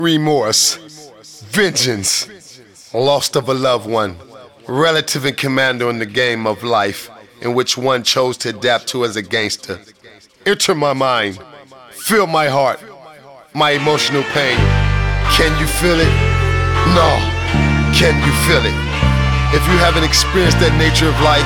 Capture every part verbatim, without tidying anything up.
remorse, vengeance, loss of a loved one, relative and commander in the game of life in which one chose to adapt to as a gangster. Enter my mind, feel my heart, my emotional pain. Can you feel it? No. Can you feel it? If you haven't experienced that nature of life,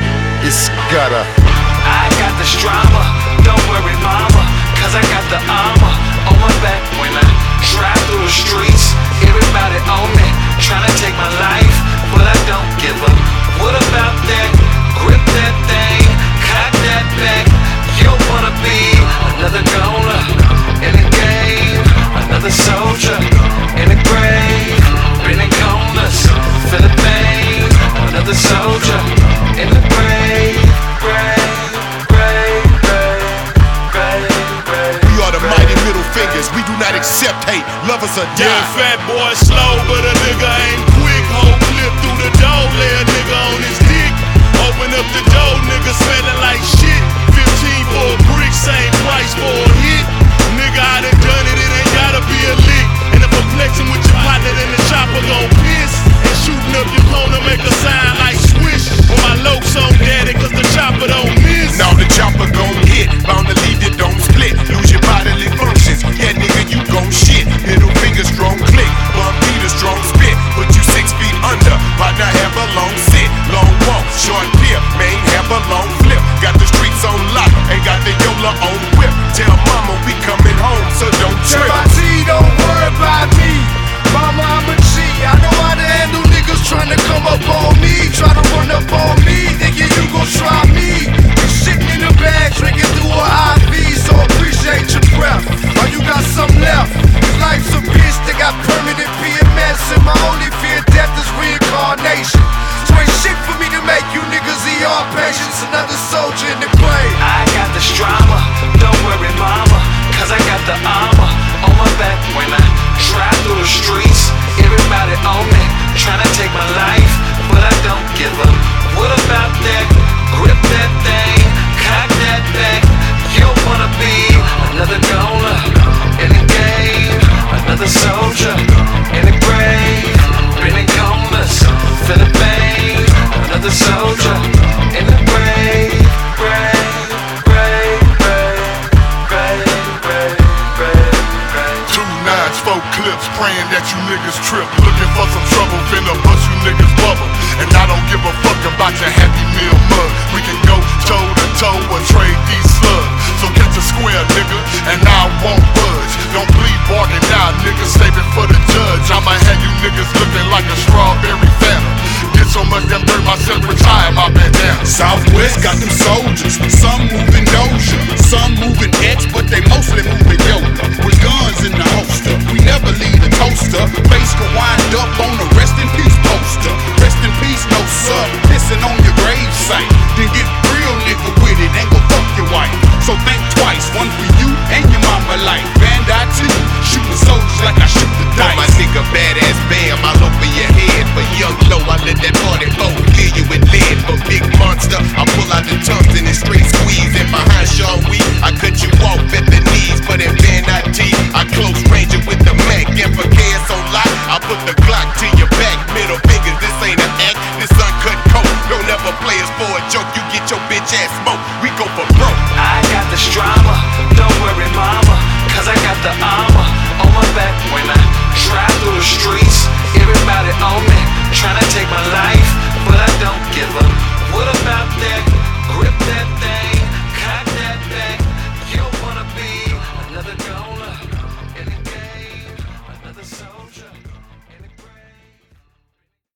it's gotta. I got the drama, don't worry mama, cause I got the armor on my back when I drive through the streets. Everybody on me, trying to take my life, but I don't give up. What about that? Grip that thing, cock that back. You don't wanna be another goner in the game, another soldier in the grave, bending corners, feel the pain. Another soldier in the grave, grave, grave, grave, grave, grave. We are the mighty middle fingers, we do not accept hate. Lovers are die. Yeah, fat boy slow, but a nigga ain't quick. Whole clip through the door, lay a nigga on his dick. Open up the door, nigga smelling like shit. Fifteen for a brick, same price for a hit. Nigga, I done done it, it ain't gotta be a lick. And if I'm flexing with your partner, then the chopper gon' piss. And shooting up your corner make a sound like swish. When my locs on daddy, cause the chopper don't miss. Now the chopper gon' hit, bound to leave you don't split. Lose your bodily functions, yeah nigga you gon' shit. Middle finger strong click, bump beat a strong spit. Put you six feet under, partner have a long sit. Long walk, short pier, main have a long flip. Got the streets on lock, ain't got the Yola on whip. Tell mama we coming home, so don't trip. Tell my T, don't worry about me. Mama, I'm a G. I know how to handle niggas trying to come up on me. Try to run up on me, nigga, you gon' try me. You shitting in the bag, drinking through a I V. So appreciate your breath, or you got some left. Cause life's a bitch, they got permanent P M S. And my only fear of death is reincarnation. So ain't shit for me to make you niggas E R patients. Another soldier in the grave. I got the drama, don't worry mama, cause I got the armor on my back when I drive through the streets. Everybody on me, trying to take my life, but I don't give up. What about that? Grip that thing, cock that back. You don't wanna be another goner in the game, another soldier in the grave, bending corners, feel the pain. Another soldier in the grave, grave, grave, grave, grave, grave, grave, grave. Two nines, four clips, praying that you niggas trip. Looking for some trouble, finna bust you niggas bubble. And I don't give a fuck about your Happy Meal mug. We can go toe to toe or trade these slugs. So catch a square, nigga, and I won't budge. Don't bleed bargain now, niggas, save it for the judge. I might have you niggas looking like a strawberry phantom. Get so much damn dirt myself, retire my bandana. Southwest got them soldiers, some moving Doja, some moving X, but they mostly move